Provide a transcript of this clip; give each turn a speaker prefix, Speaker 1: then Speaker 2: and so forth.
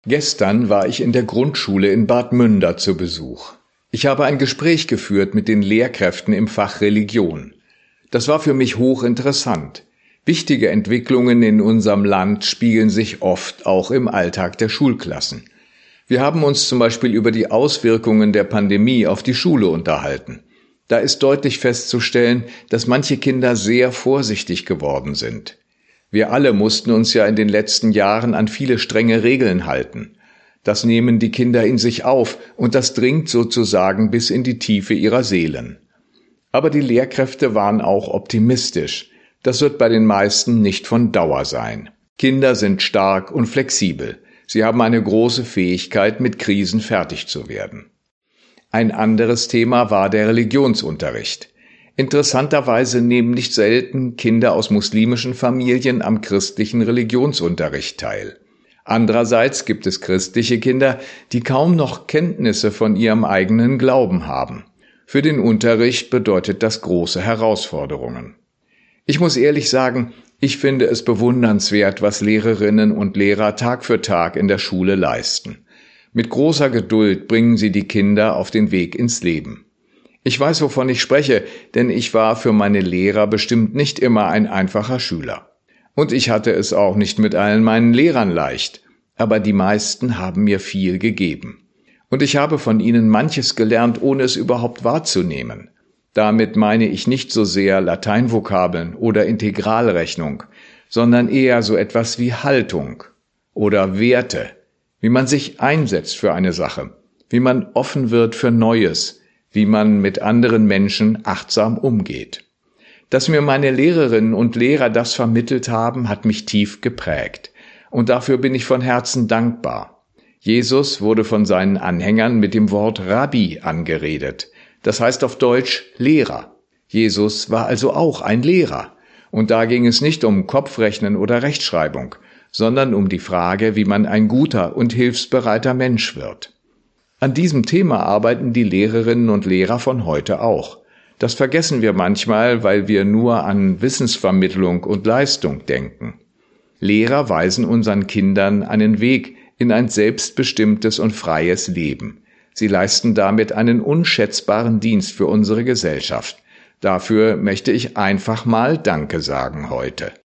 Speaker 1: Gestern war ich in der Grundschule in Bad Münder zu Besuch. Ich habe ein Gespräch geführt mit den Lehrkräften im Fach Religion. Das war für mich hochinteressant. Wichtige Entwicklungen in unserem Land spiegeln sich oft auch im Alltag der Schulklassen. Wir haben uns zum Beispiel über die Auswirkungen der Pandemie auf die Schule unterhalten. Da ist deutlich festzustellen, dass manche Kinder sehr vorsichtig geworden sind. Wir alle mussten uns ja in den letzten Jahren an viele strenge Regeln halten. Das nehmen die Kinder in sich auf und das dringt sozusagen bis in die Tiefe ihrer Seelen. Aber die Lehrkräfte waren auch optimistisch. Das wird bei den meisten nicht von Dauer sein. Kinder sind stark und flexibel. Sie haben eine große Fähigkeit, mit Krisen fertig zu werden. Ein anderes Thema war der Religionsunterricht. Interessanterweise nehmen nicht selten Kinder aus muslimischen Familien am christlichen Religionsunterricht teil. Andererseits gibt es christliche Kinder, die kaum noch Kenntnisse von ihrem eigenen Glauben haben. Für den Unterricht bedeutet das große Herausforderungen. Ich muss ehrlich sagen, ich finde es bewundernswert, was Lehrerinnen und Lehrer Tag für Tag in der Schule leisten. Mit großer Geduld bringen sie die Kinder auf den Weg ins Leben. Ich weiß, wovon ich spreche, denn ich war für meine Lehrer bestimmt nicht immer ein einfacher Schüler. Und ich hatte es auch nicht mit allen meinen Lehrern leicht, aber die meisten haben mir viel gegeben. Und ich habe von ihnen manches gelernt, ohne es überhaupt wahrzunehmen. Damit meine ich nicht so sehr Lateinvokabeln oder Integralrechnung, sondern eher so etwas wie Haltung oder Werte, wie man sich einsetzt für eine Sache, wie man offen wird für Neues, wie man mit anderen Menschen achtsam umgeht. Dass mir meine Lehrerinnen und Lehrer das vermittelt haben, hat mich tief geprägt. Und dafür bin ich von Herzen dankbar. Jesus wurde von seinen Anhängern mit dem Wort Rabbi angeredet. Das heißt auf Deutsch Lehrer. Jesus war also auch ein Lehrer. Und da ging es nicht um Kopfrechnen oder Rechtschreibung, sondern um die Frage, wie man ein guter und hilfsbereiter Mensch wird. An diesem Thema arbeiten die Lehrerinnen und Lehrer von heute auch. Das vergessen wir manchmal, weil wir nur an Wissensvermittlung und Leistung denken. Lehrer weisen unseren Kindern einen Weg in ein selbstbestimmtes und freies Leben. Sie leisten damit einen unschätzbaren Dienst für unsere Gesellschaft. Dafür möchte ich einfach mal Danke sagen heute.